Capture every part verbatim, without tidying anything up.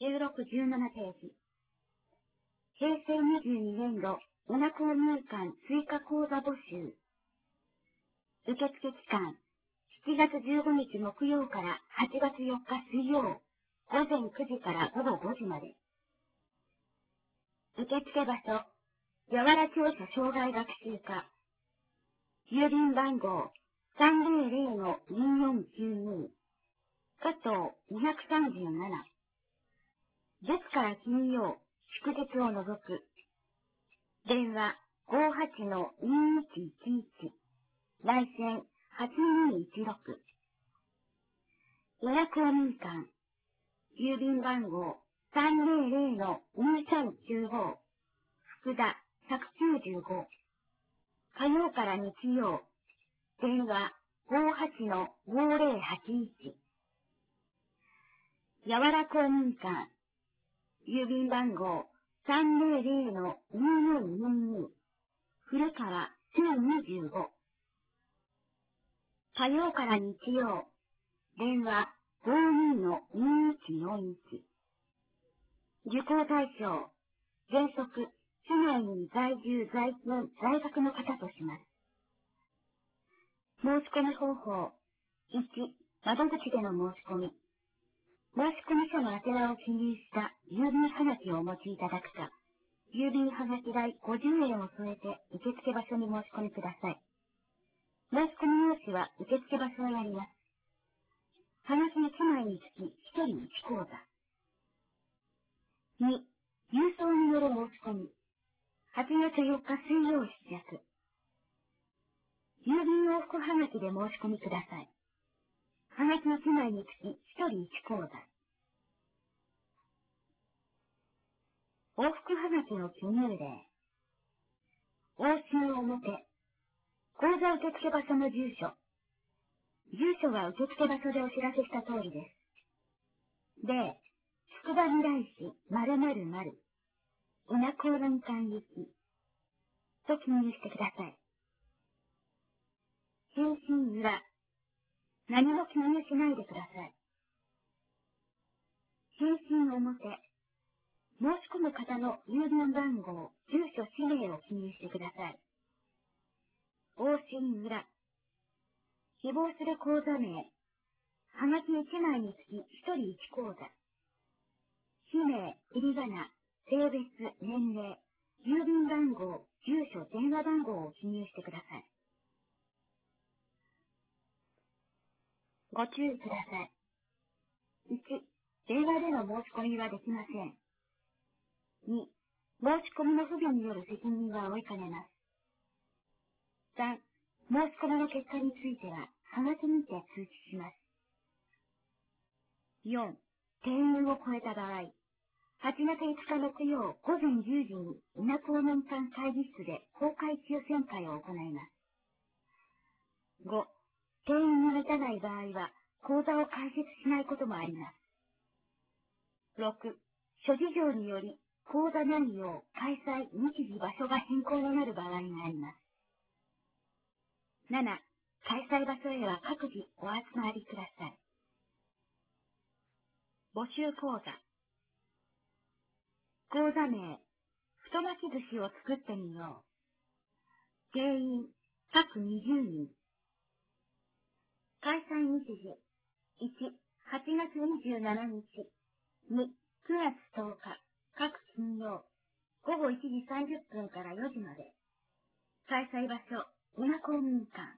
じゅうろく、じゅうななページ。平成にじゅうにねん度、うな公民館追加講座募集。受付期間、しちがつじゅうごにち木曜からはちがつよっか水曜、午前くじから午後ごじまで。受付場所、やわら教書障害学習課。郵便番号 さんぜろぜろのにーよんきゅうに。加藤にひゃくさんじゅうなな。月から金曜、祝日を除く。電話 ごーはちのにいちいちいち。来線はちにいちろく。うな公民館。郵便番号 さんぜろぜろのにーさんきゅうご。福田ひゃくきゅうじゅうご。火曜から日曜。電話 ごーはちのごーぜろはちいち。やわら公民館。郵便番号 さんぜろぜろのにーよんにーに。古川せんにじゅうご。火曜から日曜。電話 ごーにーのにいちよんいち。受講対象。原則、市内に在住在勤在学の方とします。申し込み方法。いち、窓口での申し込み。申込書の宛名を記入した郵便はがきをお持ちいただくか、郵便はがき代ごじゅうえんを添えて受付場所に申し込みください。申し込み用紙は受付場所にあります。はがきいちまいにつきひとりいちこうざ。に、郵送による申し込み。はちがつよっか水曜出着。郵便往復はがきで申し込みください。はがきいちまいにつきひとりいちこうざ。往復はがきの記入例。往診表。口座受付場所の住所。住所は受付場所でお知らせした通りです。例、つくばみらい市〇〇〇。うな公民館行き。と記入してください。返信裏。何も記入しないでください。返信表。申し込む方の郵便番号、住所、氏名を記入してください。往診裏。希望する口座名。はがきいちまいにつきひとりいちこうざ。氏名、振り仮名、性別、年齢、郵便番号、住所、電話番号を記入してください。ご注意ください。いち、電話での申し込みはできません。に、申し込みの不備による責任は負いかねます。さん、申し込みの結果については、はがきにて通知します。よん、定員を超えた場合、はちがついつか木曜午前じゅうじにうな公民館会議室で公開抽選会を行います。ご、定員に満たない場合は、講座を開設しないこともあります。ろく、諸事情により、講座内容、開催、日時、場所が変更になる場合があります。なな、開催場所へは各自お集まりください。募集講座。講座名、太巻き寿司を作ってみよう。定員、各にじゅうにん。開催日時、いち、はちがつにじゅうしちにち。に、くがつとおか、各金曜、ごごいちじさんじゅっぷんからよじまで。開催場所、うな公民館。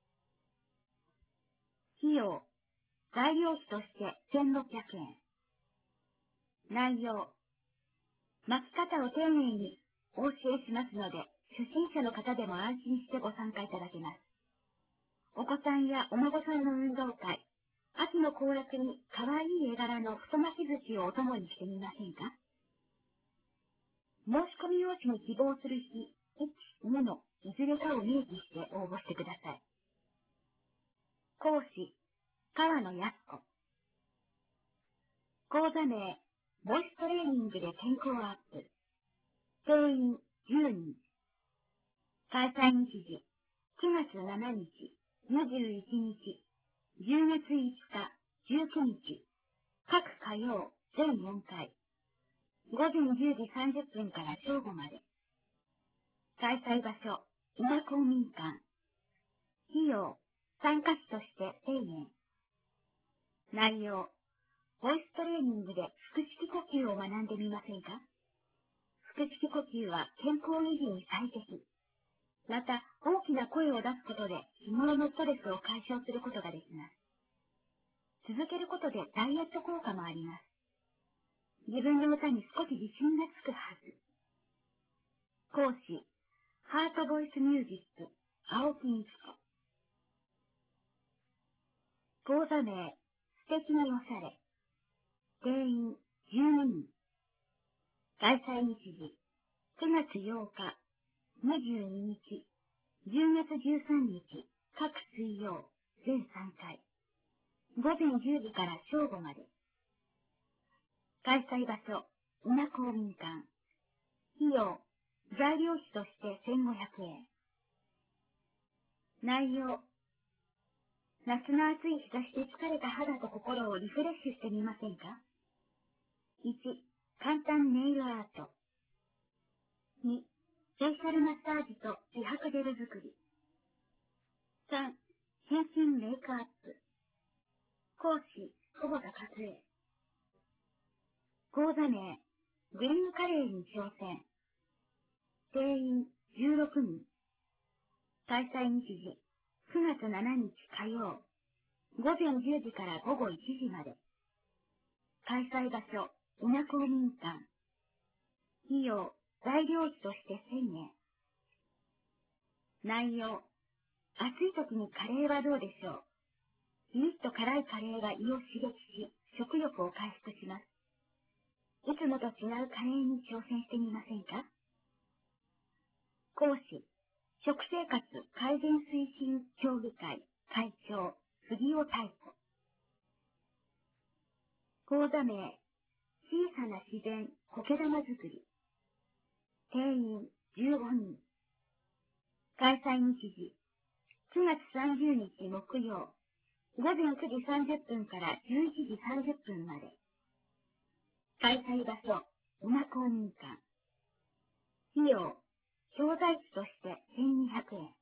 費用、材料費としてせんろっぴゃくえん。内容、巻き方を丁寧にお教えしますので、初心者の方でも安心してご参加いただけます。お子さんやお孫さんの運動会、秋の行楽に可愛い絵柄の太巻き寿司をお供にしてみませんか？申し込み用紙に希望する日、いち、にのいずれかを明記して応募してください。講師、川野靖子。講座名、ボイストレーニングで健康アップ。定員じゅうにん。開催日時、くがつついたち、にじゅういちにち、じゅうがついつか、じゅうくにち、各火曜、 全よんかい。ごぜんじゅうじさんじゅっぷんから正午まで。開催場所、伊那公民館。費用、参加費としてせんえん。内容、ボイストレーニングで腹式呼吸を学んでみませんか？腹式呼吸は健康維持に最適。また、大きな声を出すことで日頃のストレスを解消することができます。続けることでダイエット効果もあります。自分の歌に少し自信がつくはず。講師、ハートボイスミュージック、青木美智子。講座名、素敵におしゃれ。定員じゅうににん。開催日時、くがつようか、にじゅうににち、じゅうがつじゅうさんにち、各水曜、全さんかい。ごぜんじゅうじから正午まで。開催場所、伊那公民館。費用、材料費としてせんごひゃくえん。内容、夏の暑い日差しで疲れた肌と心をリフレッシュしてみませんか？いち、簡単ネイルアート。に、フェイシャルマッサージと美白ジェル作り。さん、変身メイクアップ。講師、久保田和恵。講座名、グリーンカレーに挑戦。定員じゅうろくにん。開催日時、くがつついたち火曜、ごぜんじゅうじからごごいちじまで。開催場所、伊那公民館。費用、材料費としてせんえん。内容、暑い時にカレーはどうでしょう。ピリッと辛いカレーが胃を刺激し、食欲を回復します。いつもと違うカレーに挑戦してみませんか？講師、食生活改善推進協議会会長、杉尾太子。講座名、小さな自然苔玉作り。定員じゅうごにん。開催日時、くがつさんじゅうにち木曜、ごぜんくじさんじゅっぷんからじゅういちじさんじゅっぷんまで。開催場所、伊那公民館。費用、教材費としてせんにひゃくえん。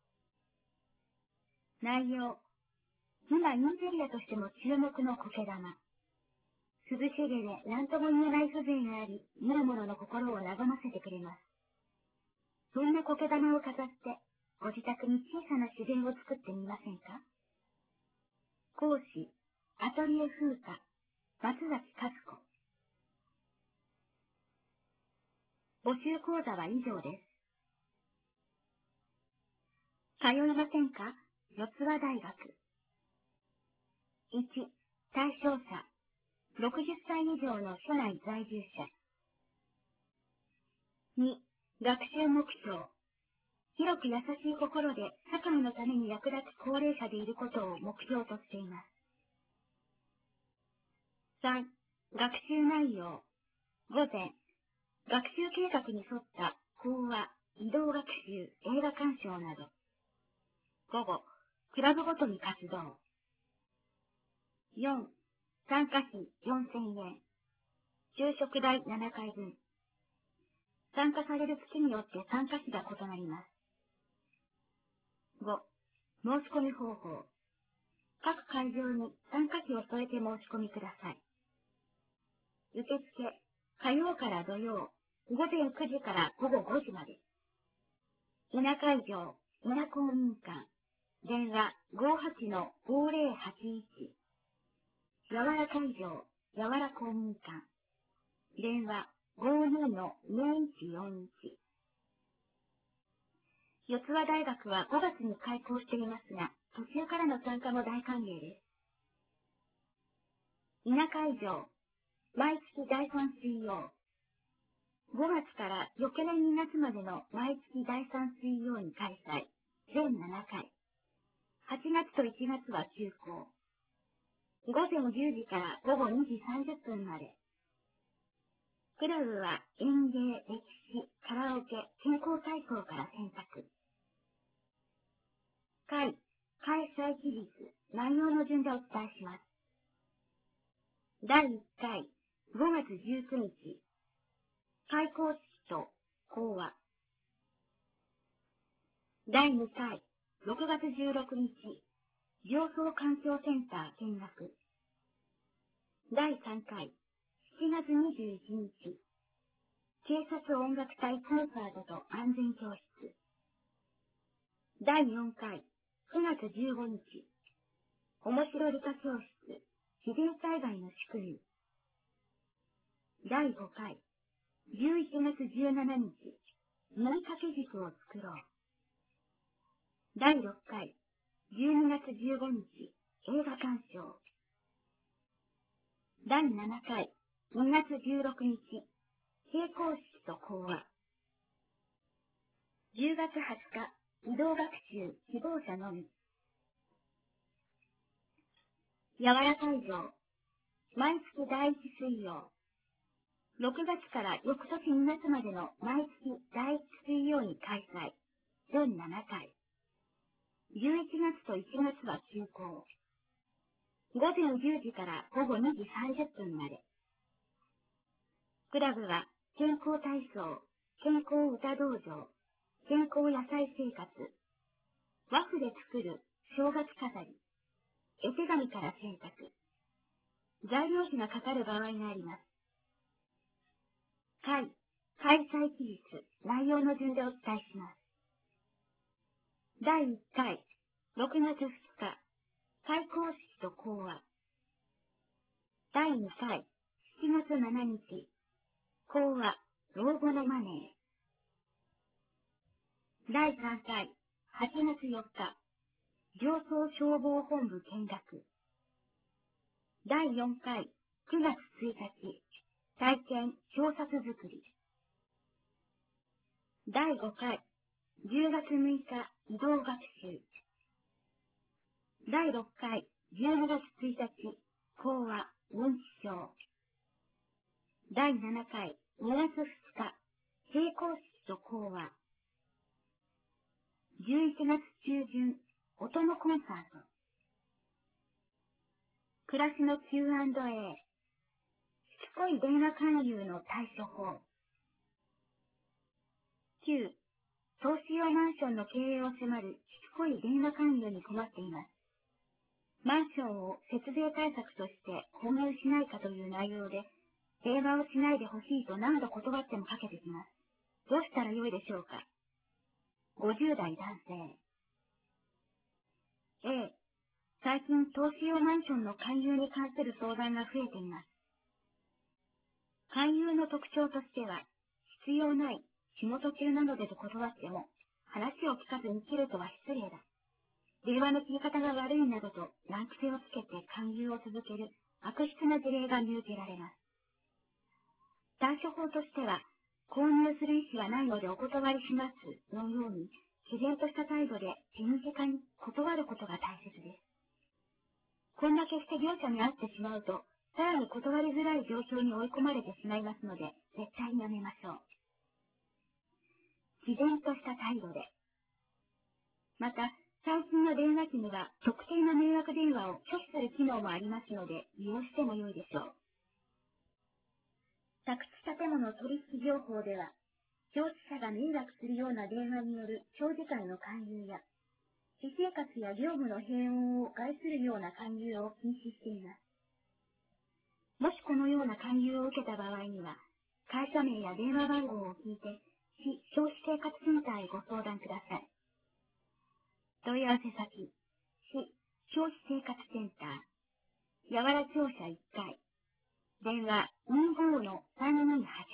内容、今インテリアとしても注目の苔玉。涼しげで何とも言えない風情があり、見る者の心を和ませてくれます。そんな苔玉を飾って、ご自宅に小さな自然を作ってみませんか？講師、アトリエ風花、松崎和子。募集講座は以上です。通いませんか？四ツ葉大学。いち、対象者、ろくじゅっさい以上の所内在住者。に、学習目標。広く優しい心で社会のために役立つ高齢者でいることを目標としています。さん、学習内容。午前、学習計画に沿った講話、移動学習、映画鑑賞など。午後、クラブごとに活動。よん、参加費よんせんえん。昼食代ななかいぶん。参加される月によって参加費が異なります。ご、申し込み方法。各会場に参加費を添えて申し込みください。受付、火曜から土曜、ごぜんくじからごごごじまで。伊那会場、伊那公民館。電話 ごーはちのごーぜろはちいち。やわら会場、やわら公民館。電話 ごーにーのにいちよんいち。四ツ葉大学はごがつに開校していますが、途中からの参加も大歓迎です。伊那会場、毎月だいさん水曜。ごがつから翌年にがつまでの毎月だいさん水曜に開催。全ななかい。はちがつといちがつは休校。ごぜんじゅうじからごごにじさんじゅっぷんまで。クラブは演芸、歴史、カラオケ、健康体操から選択。会、開催期日、内容の順でお伝えします。だいいっかい、 がつじゅうくにち、開校式と講話。だいにかい、ろくがつじゅうろくにち、上層環境センター見学。だいさんかい、しちがつにじゅういちにち、警察音楽隊コンサートと安全教室。だいよんかい、くがつじゅうごにち、面白理科教室、自然災害の仕組み。だいごかい、じゅういちがつじゅうしちにち、乗り掛け軸を作ろう。だいろっかい、じゅうにがつじゅうごにち、映画鑑賞。だいななかい、にがつじゅうろくにち、閉校式と講話。じゅうがつはつか、移動学習、希望者のみ。やわら会場、毎月だいいち水曜。ろくがつから翌年にがつまでの毎月だいいち水曜に開催。だいななかい。じゅういちがつといちがつは休校。ごぜんじゅうじからごごにじさんじゅっぷんまで。クラブは健康体操、健康歌道場、健康野菜生活、和風で作る正月飾り、絵手紙から制作。材料費がかかる場合があります。会、開催期日、内容の順でお伝えします。だいいっかい、ろくがつふつか、開校式と講話。だいにかい、しちがつついたち、講話、老後のマネー。だいさんかい、はちがつよっか、上層消防本部見学。だいよんかい、くがつついたち、体験、表札作り。だいごかい、じゅうがつむいか、移動学習。だいろっかい、じゅうにがつついたち、講話、認知症。だいななかい、にがつふつか、閉校式と講話。じゅういちがつちゅうじゅん、音のコンサート。暮らしの キューアンドエー。しつこい電話勧誘の対処法。きゅう、投資用マンションの経営を迫るしつこい電話勧誘に困っています。マンションを節税対策として購入しないかという内容で、電話をしないでほしいと何度断ってもかけてきます。どうしたらよいでしょうか。ごじゅうだい男性。A、最近投資用マンションの勧誘に関する相談が増えています。勧誘の特徴としては、必要ない、仕事中なのでと断っても、話を聞かずに切るとは失礼だ。電話の切り方が悪いなどと難癖をつけて勧誘を続ける悪質な事例が見受けられます。対処法としては、購入する意思はないのでお断りしますのように、自然とした態度で手短に断ることが大切です。こんだけして業者に会ってしまうと、さらに断りづらい状況に追い込まれてしまいますので、絶対にやめましょう。自然とした態度で。また、最近の電話機には特定の迷惑電話を拒否する機能もありますので、利用しても良いでしょう。宅地建物取引業法では、消費者が迷惑するような電話による長時間の勧誘や、私生活や業務の平穏を害するような勧誘を禁止しています。もしこのような勧誘を受けた場合には、会社名や電話番号を聞いて、市消費生活センターへご相談ください。問い合わせ先、市消費生活センター、やわら庁舎いっかい、電話にじゅうのさんにーはち